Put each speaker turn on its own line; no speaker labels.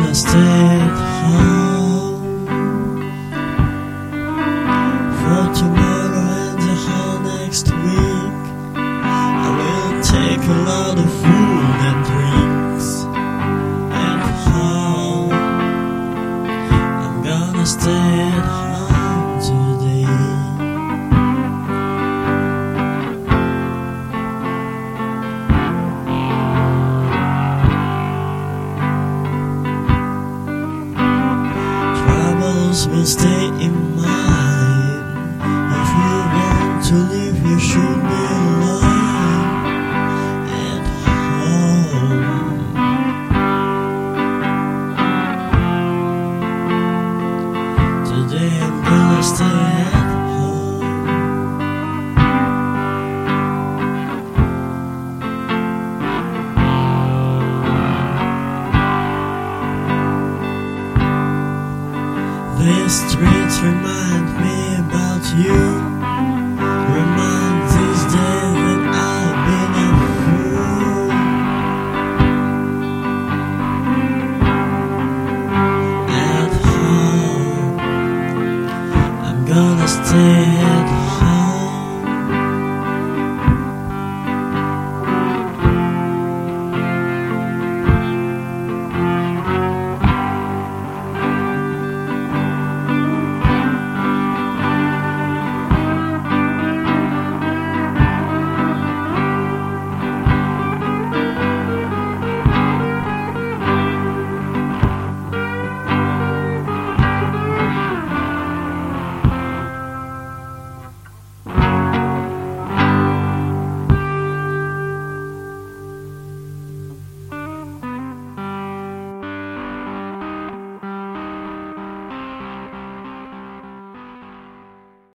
gonna stay at home for tomorrow and the whole next week. I will take a lot of food and drinks at home. I'm gonna stay at home today. Will stay in mind. If you want to live, you should be alone at home. Today I'm gonna stay at home. These streets remind